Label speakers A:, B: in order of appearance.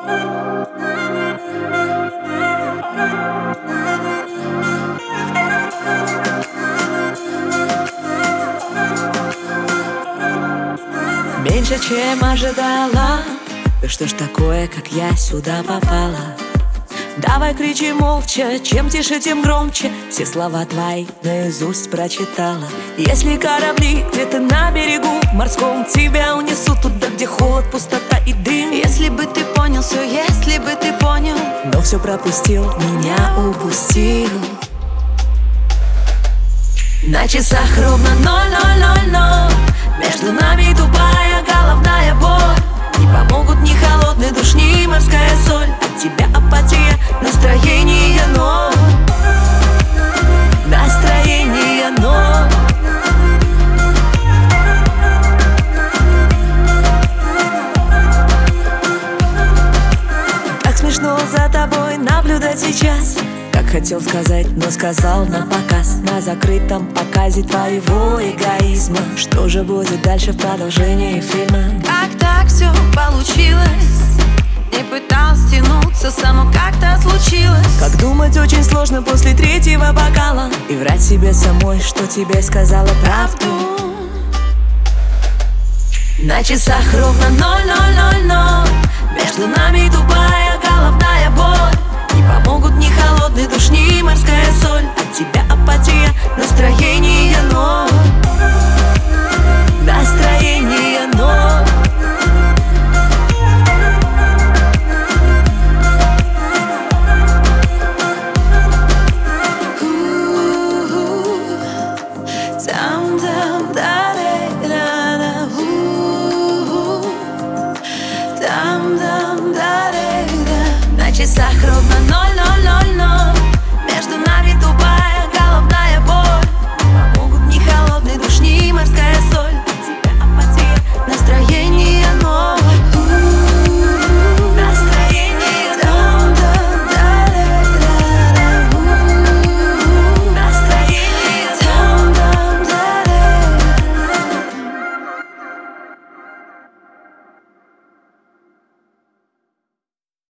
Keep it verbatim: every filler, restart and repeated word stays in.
A: Меньше, чем ожидала. Да что ж такое, как я сюда попала? Давай кричи молча, чем тише, тем громче. Все слова твои наизусть прочитала. Если корабли где-то на берегу морском тебя унесут туда, где холод, пустота и дым.
B: Если бы ты понял все, если бы ты понял,
A: но все пропустил, меня упустил. На часах ровно ноль ноль ноль ноль. Между нами тупая головная боль. Не помогут ни холодный душ, ни морская соль. От тебя апатия, настроение ноль. Настроение ноль. Так смешно за тобой наблюдать сейчас. Как хотел сказать, но сказал на показ. На закрытом показе твоего эгоизма. Что же будет дальше в продолжении фильма?
B: Как так все получилось? Не пытался тянуться, само как-то случилось.
A: Как думать очень сложно после третьего бокала и врать себе самой, что тебе сказала правду. На часах ровно ноль ноль ноль ноль.